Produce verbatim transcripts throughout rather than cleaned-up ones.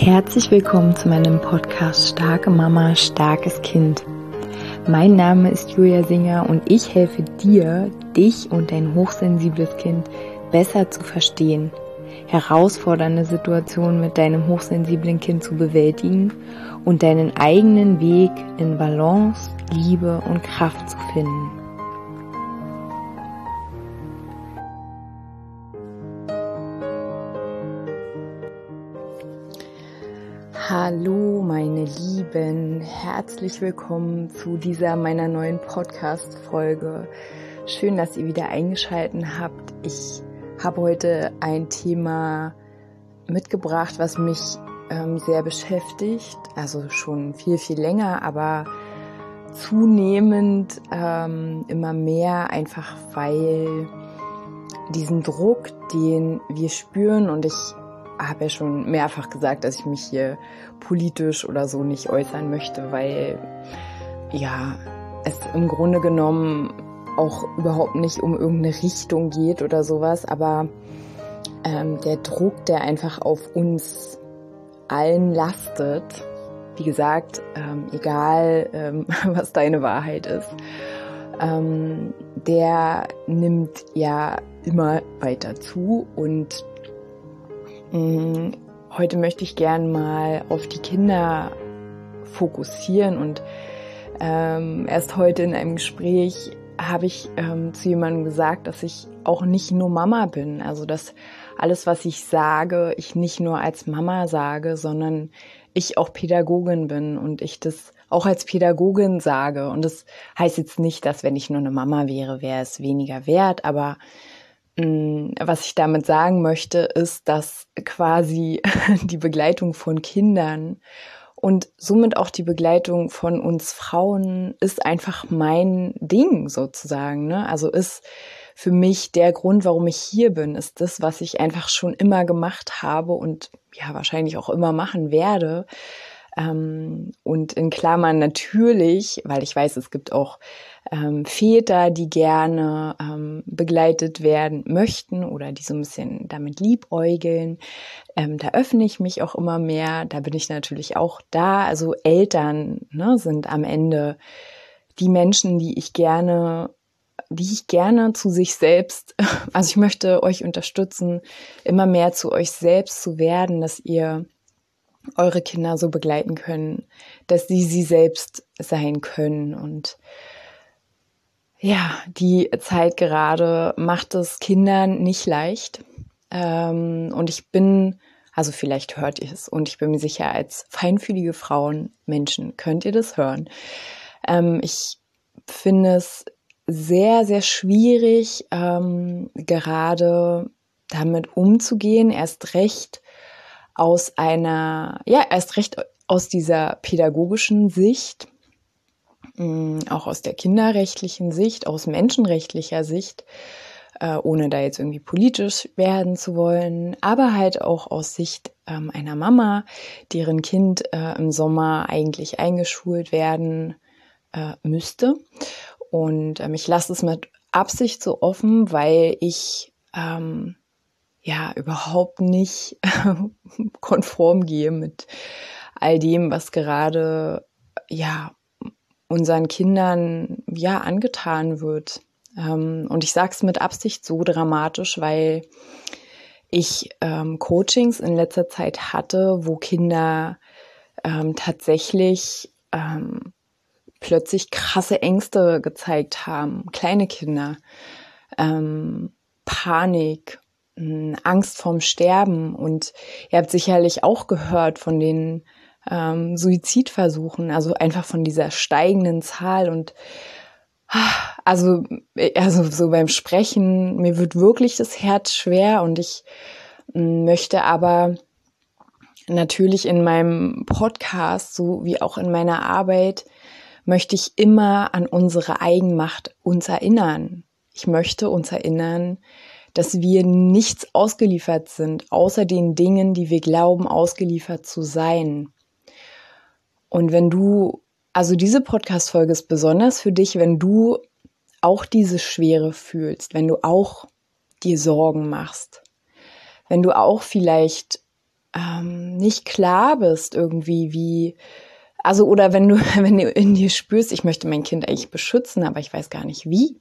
Herzlich willkommen zu meinem Podcast Starke Mama, starkes Kind. Mein Name ist Julia Singer und ich helfe dir, dich und dein hochsensibles Kind besser zu verstehen, herausfordernde Situationen mit deinem hochsensiblen Kind zu bewältigen und deinen eigenen Weg in Balance, Liebe und Kraft zu finden. Hallo meine Lieben, herzlich willkommen zu dieser meiner neuen Podcast-Folge. Schön, dass ihr wieder eingeschaltet habt. Ich habe heute ein Thema mitgebracht, was mich ähm, sehr beschäftigt, also schon viel, viel länger, aber zunehmend ähm, immer mehr, einfach weil diesen Druck, den wir spüren, und ich habe ja schon mehrfach gesagt, dass ich mich hier politisch oder so nicht äußern möchte, weil ja es im Grunde genommen auch überhaupt nicht um irgendeine Richtung geht oder sowas, aber ähm, der Druck, der einfach auf uns allen lastet, wie gesagt, ähm, egal ähm, was deine Wahrheit ist, ähm, der nimmt ja immer weiter zu. Und heute möchte ich gern mal auf die Kinder fokussieren und ähm, erst heute in einem Gespräch habe ich ähm, zu jemandem gesagt, dass ich auch nicht nur Mama bin, also dass alles, was ich sage, ich nicht nur als Mama sage, sondern ich auch Pädagogin bin und ich das auch als Pädagogin sage. Und das heißt jetzt nicht, dass wenn ich nur eine Mama wäre, wäre es weniger wert, aber was ich damit sagen möchte, ist, dass quasi die Begleitung von Kindern und somit auch die Begleitung von uns Frauen ist einfach mein Ding sozusagen, ne? Also ist für mich der Grund, warum ich hier bin, ist das, was ich einfach schon immer gemacht habe und ja wahrscheinlich auch immer machen werde. Ähm, und in Klammern natürlich, weil ich weiß, es gibt auch ähm, Väter, die gerne ähm, begleitet werden möchten oder die so ein bisschen damit liebäugeln. Ähm, da öffne ich mich auch immer mehr. Da bin ich natürlich auch da. Also Eltern, ne, sind am Ende die Menschen, die ich gerne, die ich gerne zu sich selbst, also ich möchte euch unterstützen, immer mehr zu euch selbst zu werden, dass ihr eure Kinder so begleiten können, dass sie sie selbst sein können. Und ja, die Zeit gerade macht es Kindern nicht leicht. Ähm, und ich bin, also vielleicht hört ihr es, und ich bin mir sicher, als feinfühlige Frauen, Menschen, könnt ihr das hören. Ähm, ich finde es sehr, sehr schwierig, ähm, gerade damit umzugehen, erst recht aus einer, ja, erst recht aus dieser pädagogischen Sicht, auch aus der kinderrechtlichen Sicht, aus menschenrechtlicher Sicht, ohne da jetzt irgendwie politisch werden zu wollen, aber halt auch aus Sicht einer Mama, deren Kind im Sommer eigentlich eingeschult werden müsste. Und ich lasse es mit Absicht so offen, weil ich ähm, ja überhaupt nicht konform gehe mit all dem, was gerade ja unseren Kindern ja angetan wird. Ähm, und ich sage es mit Absicht so dramatisch, weil ich ähm, Coachings in letzter Zeit hatte, wo Kinder ähm, tatsächlich ähm, plötzlich krasse Ängste gezeigt haben, kleine Kinder, ähm, Panik, Angst vorm Sterben. Und ihr habt sicherlich auch gehört von den ähm, Suizidversuchen, also einfach von dieser steigenden Zahl. Und also, also so beim Sprechen, mir wird wirklich das Herz schwer, und ich möchte aber natürlich in meinem Podcast, so wie auch in meiner Arbeit, möchte ich immer an unsere Eigenmacht uns erinnern. Ich möchte uns erinnern, dass wir nichts ausgeliefert sind, außer den Dingen, die wir glauben, ausgeliefert zu sein. Und wenn du, also diese Podcast-Folge ist besonders für dich, wenn du auch diese Schwere fühlst, wenn du auch dir Sorgen machst, wenn du auch vielleicht ähm, nicht klar bist irgendwie, wie, also oder wenn du, wenn du in dir spürst, ich möchte mein Kind eigentlich beschützen, aber ich weiß gar nicht wie.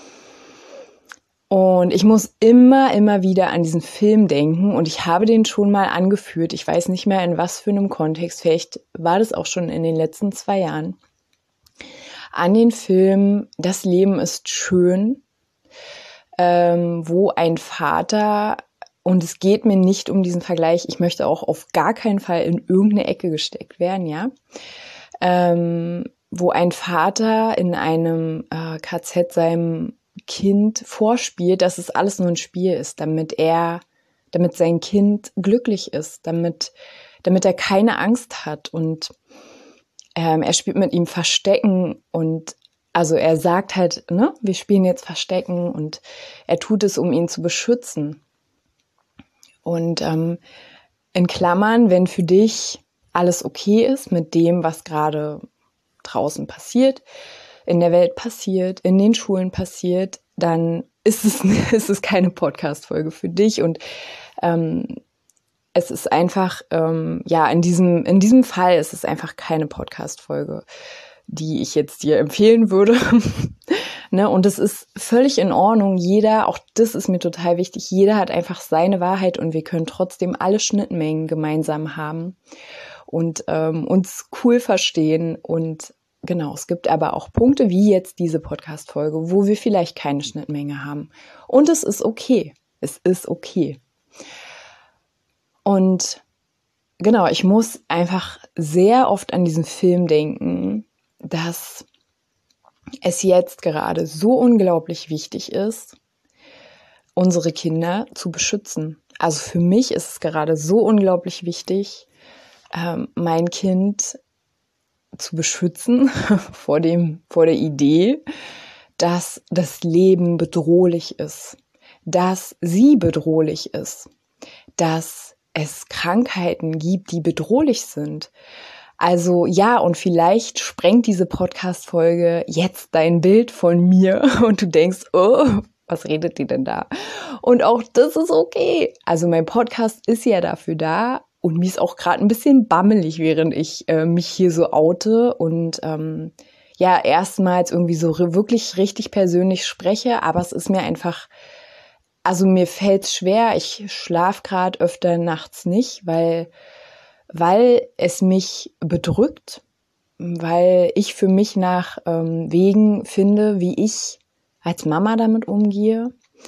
Und ich muss immer, immer wieder an diesen Film denken und ich habe den schon mal angeführt. Ich weiß nicht mehr in was für einem Kontext, vielleicht war das auch schon in den letzten zwei Jahren. An den Film Das Leben ist schön, ähm, wo ein Vater, und es geht mir nicht um diesen Vergleich, ich möchte auch auf gar keinen Fall in irgendeine Ecke gesteckt werden, ja, ähm, wo ein Vater in einem äh, K Z seinem Kind vorspielt, dass es alles nur ein Spiel ist, damit er, damit sein Kind glücklich ist, damit, damit er keine Angst hat und ähm, er spielt mit ihm Verstecken und also er sagt halt, ne, wir spielen jetzt Verstecken und er tut es, um ihn zu beschützen. Und ähm, in Klammern, wenn für dich alles okay ist mit dem, was gerade draußen passiert, in der Welt passiert, in den Schulen passiert, dann ist es, ist es keine Podcast-Folge für dich. Und ähm, es ist einfach, ähm, ja, in diesem, in diesem Fall ist es einfach keine Podcast-Folge, die ich jetzt dir empfehlen würde. Ne? Und es ist völlig in Ordnung. Jeder, auch das ist mir total wichtig, jeder hat einfach seine Wahrheit und wir können trotzdem alle Schnittmengen gemeinsam haben und ähm, uns cool verstehen. Und genau, es gibt aber auch Punkte wie jetzt diese Podcast-Folge, wo wir vielleicht keine Schnittmenge haben. Und es ist okay. Es ist okay. Und genau, ich muss einfach sehr oft an diesen Film denken, dass es jetzt gerade so unglaublich wichtig ist, unsere Kinder zu beschützen. Also für mich ist es gerade so unglaublich wichtig, ähm, mein Kind zu beschützen vor dem, vor der Idee, dass das Leben bedrohlich ist, dass sie bedrohlich ist, dass es Krankheiten gibt, die bedrohlich sind. Also ja, und vielleicht sprengt diese Podcast-Folge jetzt dein Bild von mir und du denkst, oh, was redet die denn da? Und auch das ist okay. Also mein Podcast ist ja dafür da und mir ist auch gerade ein bisschen bammelig, während ich äh, mich hier so oute und ähm, ja, erstmals irgendwie so wirklich richtig persönlich spreche, aber es ist mir einfach, also mir fällt's schwer, ich schlafe gerade öfter nachts nicht, weil weil es mich bedrückt, weil ich für mich nach ähm, Wegen finde, wie ich als Mama damit umgehe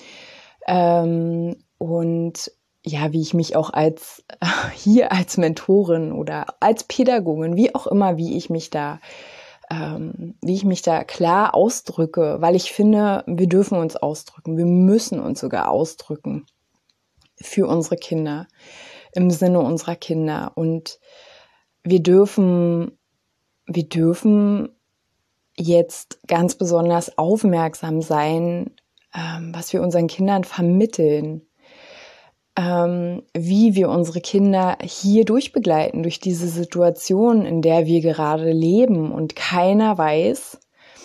ähm, und ja, wie ich mich auch als äh, hier als Mentorin oder als Pädagogin, wie auch immer, wie ich mich da ähm, wie ich mich da klar ausdrücke, weil ich finde, wir dürfen uns ausdrücken, wir müssen uns sogar ausdrücken für unsere Kinder, im Sinne unserer Kinder. Und wir dürfen, wir dürfen jetzt ganz besonders aufmerksam sein, ähm, was wir unseren Kindern vermitteln, ähm, wie wir unsere Kinder hier durchbegleiten, durch diese Situation, in der wir gerade leben. Und keiner weiß,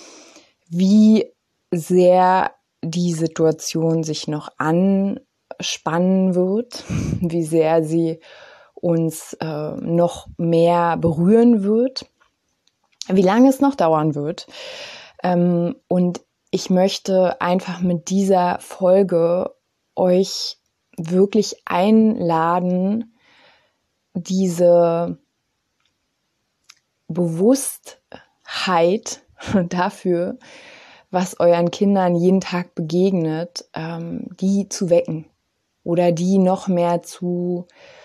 wie sehr die Situation sich noch anspannen wird, wie sehr sie uns äh, noch mehr berühren wird, wie lange es noch dauern wird. Ähm, und ich möchte einfach mit dieser Folge euch wirklich einladen, diese Bewusstheit dafür, was euren Kindern jeden Tag begegnet, ähm, die zu wecken oder die noch mehr zu,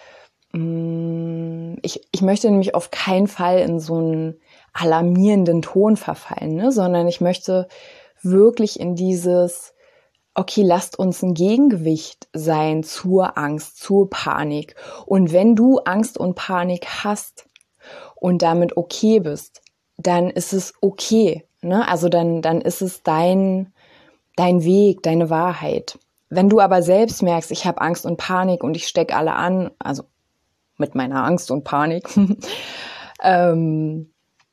ähm, ich, ich möchte nämlich auf keinen Fall in so einen alarmierenden Ton verfallen, ne? Sondern ich möchte wirklich in dieses, okay, lasst uns ein Gegengewicht sein zur Angst, zur Panik. Und wenn du Angst und Panik hast und damit okay bist, dann ist es okay. Ne? Also dann, dann ist es dein, dein Weg, deine Wahrheit. Wenn du aber selbst merkst, ich habe Angst und Panik und ich stecke alle an, also mit meiner Angst und Panik, ähm,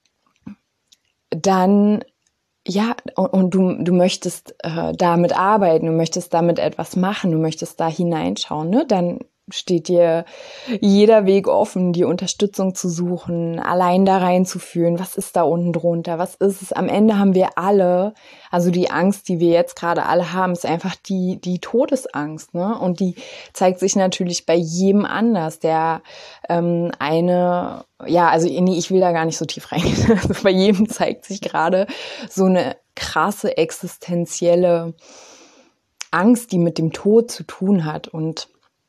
dann ja, und, und du, du möchtest äh, damit arbeiten, du möchtest damit etwas machen, du möchtest da hineinschauen, ne? Dann steht dir jeder Weg offen, die Unterstützung zu suchen, allein da reinzufühlen, was ist da unten drunter, was ist es? Am Ende haben wir alle, also die Angst, die wir jetzt gerade alle haben, ist einfach die die Todesangst, ne? Und die zeigt sich natürlich bei jedem anders. Der ähm, eine, ja, also nee, ich will da gar nicht so tief reingehen. Also bei jedem zeigt sich gerade so eine krasse existenzielle Angst, die mit dem Tod zu tun hat. Und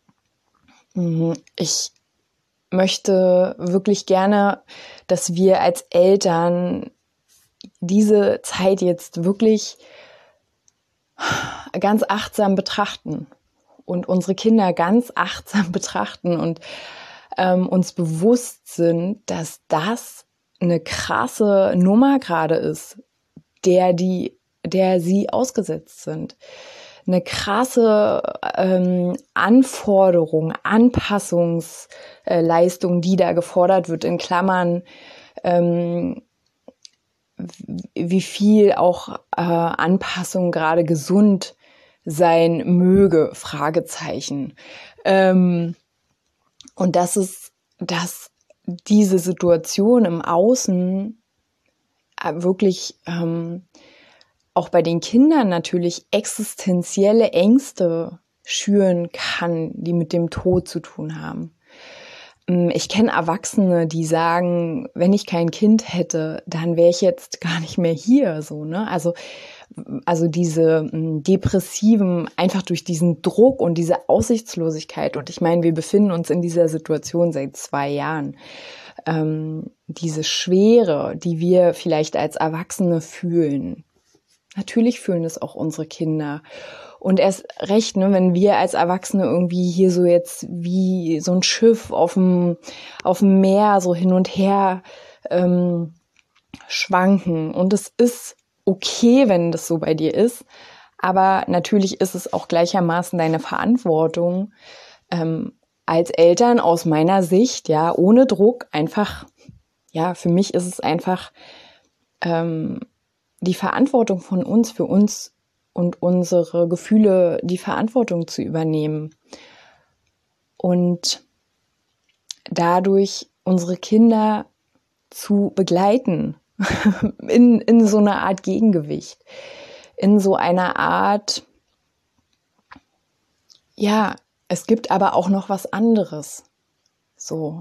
ich möchte wirklich gerne, dass wir als Eltern diese Zeit jetzt wirklich ganz achtsam betrachten und unsere Kinder ganz achtsam betrachten und ähm, uns bewusst sind, dass das eine krasse Nummer gerade ist, der die, der sie ausgesetzt sind. Eine krasse ähm, Anforderung, Anpassungsleistung, die da gefordert wird, in Klammern, ähm, wie viel auch äh, Anpassung gerade gesund sein möge, Fragezeichen. Ähm, und das ist, dass diese Situation im Außen wirklich ähm, auch bei den Kindern natürlich existenzielle Ängste schüren kann, die mit dem Tod zu tun haben. Ich kenne Erwachsene, die sagen, wenn ich kein Kind hätte, dann wäre ich jetzt gar nicht mehr hier, so, ne? Also, also diese depressiven, einfach durch diesen Druck und diese Aussichtslosigkeit. Und ich meine, wir befinden uns in dieser Situation seit zwei Jahren. Ähm, diese Schwere, die wir vielleicht als Erwachsene fühlen. Natürlich fühlen es auch unsere Kinder. Und erst recht, ne, wenn wir als Erwachsene irgendwie hier so jetzt wie so ein Schiff auf dem, auf dem Meer so hin und her ähm, schwanken. Und es ist okay, wenn das so bei dir ist. Aber natürlich ist es auch gleichermaßen deine Verantwortung, ähm, als Eltern aus meiner Sicht, ja, ohne Druck, einfach, ja, für mich ist es einfach ähm, die Verantwortung von uns, für uns und unsere Gefühle, die Verantwortung zu übernehmen und dadurch unsere Kinder zu begleiten in, in so einer Art Gegengewicht, in so einer Art, ja, es gibt aber auch noch was anderes, so.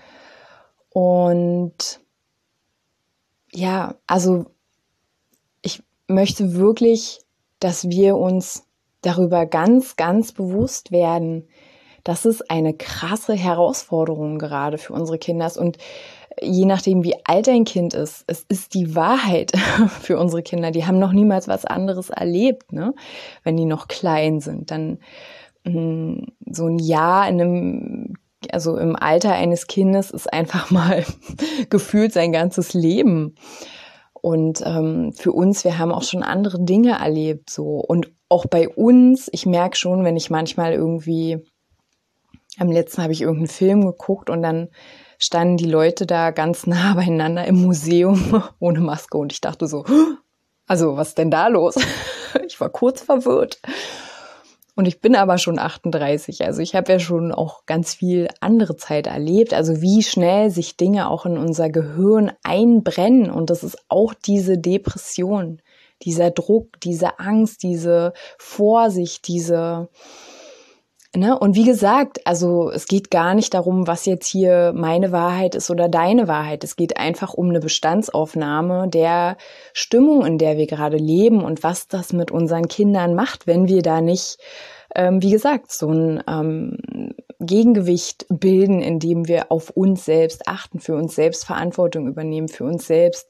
Und ja, also ich möchte wirklich, dass wir uns darüber ganz, ganz bewusst werden, dass es eine krasse Herausforderung gerade für unsere Kinder ist. Und je nachdem, wie alt ein Kind ist, es ist die Wahrheit für unsere Kinder. Die haben noch niemals was anderes erlebt, ne? Wenn die noch klein sind. Dann mh, so ein Jahr in einem, also im Alter eines Kindes ist einfach mal gefühlt sein ganzes Leben. Und ähm, für uns, wir haben auch schon andere Dinge erlebt, so. Und auch bei uns, ich merke schon, wenn ich manchmal irgendwie, am letzten habe ich irgendeinen Film geguckt und dann standen die Leute da ganz nah beieinander im Museum ohne Maske und ich dachte so, also was ist denn da los? Ich war kurz verwirrt. Und ich bin aber schon achtunddreißig, also ich habe ja schon auch ganz viel andere Zeit erlebt, also wie schnell sich Dinge auch in unser Gehirn einbrennen und das ist auch diese Depression, dieser Druck, diese Angst, diese Vorsicht, diese, ne? Und wie gesagt, also es geht gar nicht darum, was jetzt hier meine Wahrheit ist oder deine Wahrheit, es geht einfach um eine Bestandsaufnahme der Stimmung, in der wir gerade leben und was das mit unseren Kindern macht, wenn wir da nicht, ähm, wie gesagt, so ein ähm, Gegengewicht bilden, indem wir auf uns selbst achten, für uns selbst Verantwortung übernehmen, für uns selbst,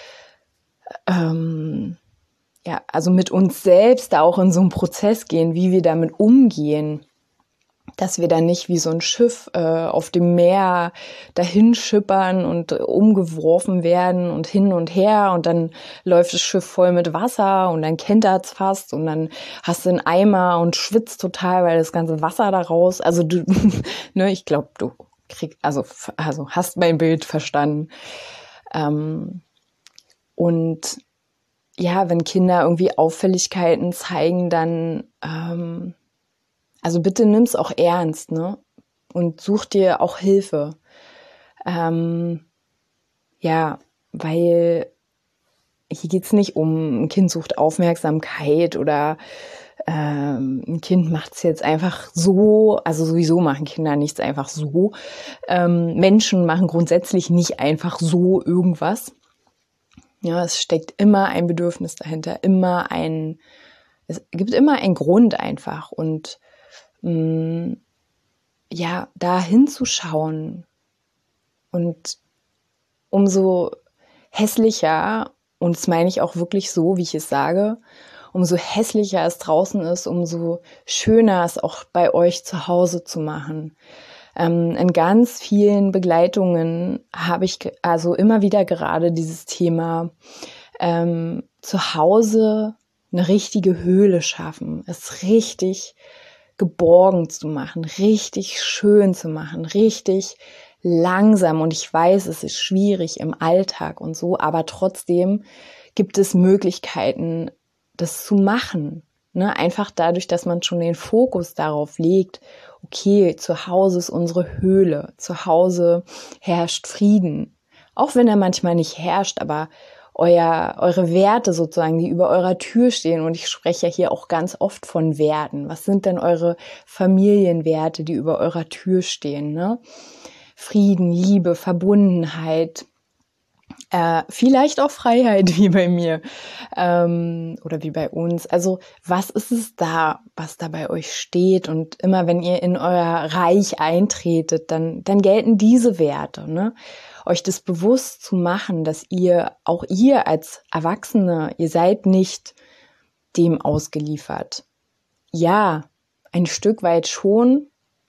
ähm, ja, also mit uns selbst da auch in so einen Prozess gehen, wie wir damit umgehen. Dass wir dann nicht wie so ein Schiff äh, auf dem Meer dahin schippern und äh, umgeworfen werden und hin und her und dann läuft das Schiff voll mit Wasser und dann kentert's fast und dann hast du einen Eimer und schwitzt total, weil das ganze Wasser da raus, also du, ne, ich glaube, du kriegst, also, also hast mein Bild verstanden. Ähm, und ja, wenn Kinder irgendwie Auffälligkeiten zeigen, dann ähm, Also bitte nimm's auch ernst, ne? Und such dir auch Hilfe. Ähm, ja, weil hier geht's nicht um, ein Kind sucht Aufmerksamkeit oder ähm, ein Kind macht's jetzt einfach so. Also sowieso machen Kinder nichts einfach so. Ähm, Menschen machen grundsätzlich nicht einfach so irgendwas. Ja, es steckt immer ein Bedürfnis dahinter, immer ein, es gibt immer einen Grund einfach. Und mh, ja, da hinzuschauen und umso hässlicher, und das meine ich auch wirklich so, wie ich es sage, umso hässlicher es draußen ist, umso schöner es auch bei euch zu Hause zu machen. Ähm, in ganz vielen Begleitungen habe ich also immer wieder gerade dieses Thema ähm, zu Hause eine richtige Höhle schaffen, es richtig geborgen zu machen, richtig schön zu machen, richtig langsam. Und ich weiß, es ist schwierig im Alltag und so, aber trotzdem gibt es Möglichkeiten, das zu machen. Ne? Einfach dadurch, dass man schon den Fokus darauf legt, okay, zu Hause ist unsere Höhle, zu Hause herrscht Frieden. Auch wenn er manchmal nicht herrscht, aber euer, eure Werte sozusagen, die über eurer Tür stehen. Und ich spreche ja hier auch ganz oft von Werten. Was sind denn eure Familienwerte, die über eurer Tür stehen? Ne? Frieden, Liebe, Verbundenheit, äh, vielleicht auch Freiheit, wie bei mir ähm, oder wie bei uns. Also was ist es da, was da bei euch steht? Und immer wenn ihr in euer Reich eintretet, dann, dann gelten diese Werte, ne? Euch das bewusst zu machen, dass ihr, auch ihr als Erwachsene, ihr seid nicht dem ausgeliefert. Ja, ein Stück weit schon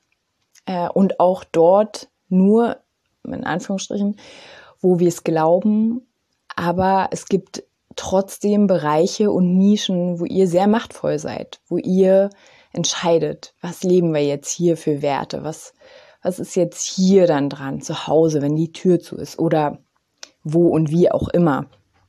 äh, und auch dort nur, in Anführungsstrichen, wo wir es glauben, aber es gibt trotzdem Bereiche und Nischen, wo ihr sehr machtvoll seid, wo ihr entscheidet, was leben wir jetzt hier für Werte, was Was ist jetzt hier dann dran, zu Hause, wenn die Tür zu ist oder wo und wie auch immer.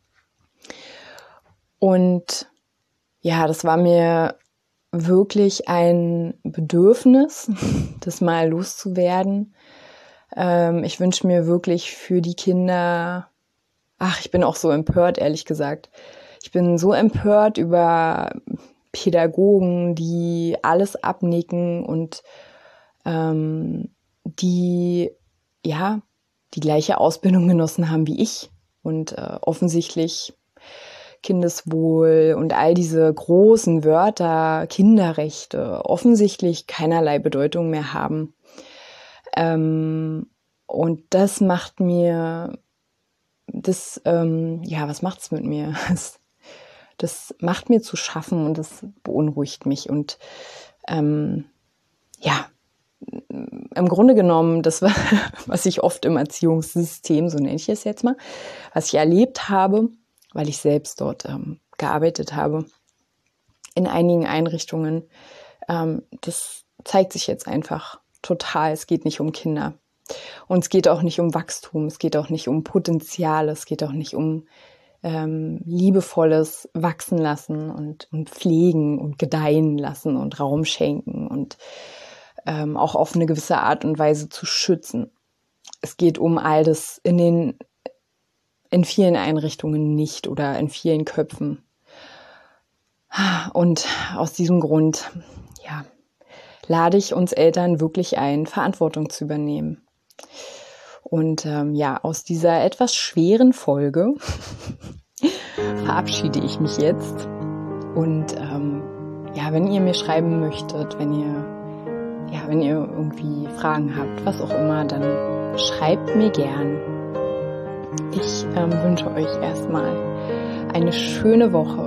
Und ja, das war mir wirklich ein Bedürfnis, das mal loszuwerden. Ähm, ich wünsche mir wirklich für die Kinder, ach, ich bin auch so empört, ehrlich gesagt. Ich bin so empört über Pädagogen, die alles abnicken und ähm, die ja die gleiche Ausbildung genossen haben wie ich und äh, offensichtlich Kindeswohl und all diese großen Wörter, Kinderrechte, offensichtlich keinerlei Bedeutung mehr haben. Ähm, und das macht mir, das, ähm, ja, was macht's mit mir? Das, das macht mir zu schaffen und das beunruhigt mich und ähm, ja, im Grunde genommen, das war, was ich oft im Erziehungssystem, so nenne ich es jetzt mal, was ich erlebt habe, weil ich selbst dort ähm, gearbeitet habe, in einigen Einrichtungen, ähm, das zeigt sich jetzt einfach total. Es geht nicht um Kinder und es geht auch nicht um Wachstum, es geht auch nicht um Potenzial, es geht auch nicht um ähm, liebevolles Wachsen lassen und, und pflegen und gedeihen lassen und Raum schenken und Ähm, auch auf eine gewisse Art und Weise zu schützen. Es geht um all das in den, in vielen Einrichtungen nicht oder in vielen Köpfen. Und aus diesem Grund, ja, lade ich uns Eltern wirklich ein, Verantwortung zu übernehmen. Und ähm, ja, aus dieser etwas schweren Folge verabschiede ich mich jetzt. Und ähm, ja, wenn ihr mir schreiben möchtet, wenn ihr Ja, wenn ihr irgendwie Fragen habt, was auch immer, dann schreibt mir gern. Ich ähm, wünsche euch erstmal eine schöne Woche